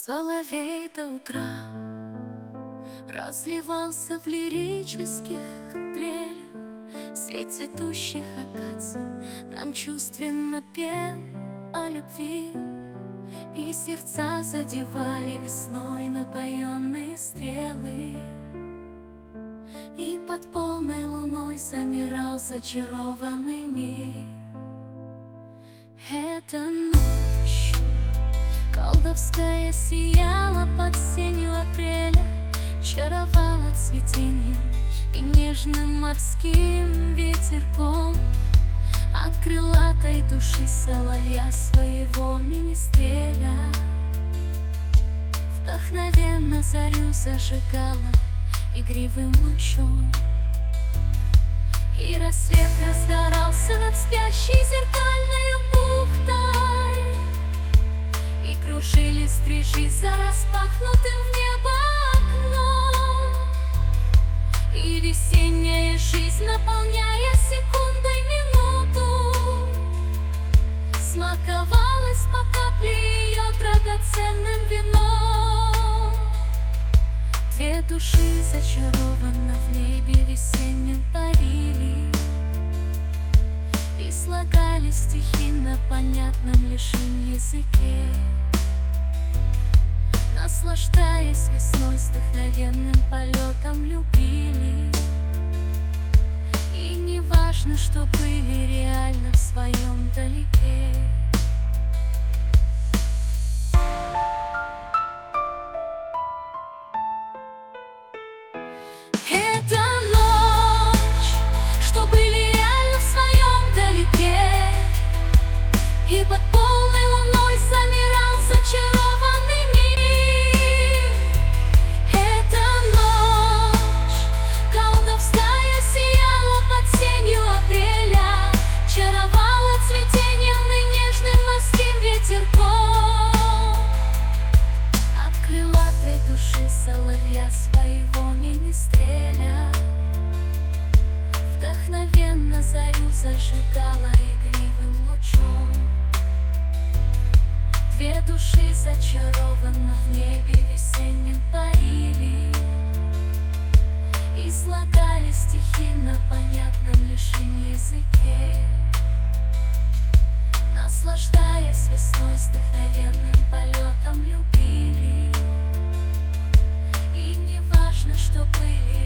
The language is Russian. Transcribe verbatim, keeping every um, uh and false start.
Соловей до утра разливался в лирических трелях. Средь цветущих акаций нам чувственно пел о любви, и сердца задевали весной напоенные стрелы. И под полной луной замирал зачарованный мир. Эта ночь колдовская сияла под сенью апреля, чаровала цветением и нежным морским ветерком. От крылатой души соловья своего министреля вдохновенно зарю зажигала игривым лучом. И рассвет разгорался над спящей зеркальной бухтой, и кружили стрижи за распахнутым в небо окном. И весенняя жизнь, наполняя секундой минуту, смаковалась по капле ее драгоценным вином. Две души зачарованно в небе весеннем парили и слагали стихи на понятном лишь им языке, наслаждаясь весной с вдохновенным полетом любили. И не важно, что были реально в своем далеке. Это ночь, что были реально в своем далеке, и под полной луной замирал зачарованный мир. Эта ночь колдовская сияла под сенью апреля, чаровала цветением и нежным морским ветерком. От крылатой души соловья своего министреля вдохновенно зарю зажигала игривым лучом. Две души зачарованно в небе весеннем парили и слагали стихи на понятном лишь им языке, наслаждаясь весной с вдохновенным полетом любили. И не важно, что были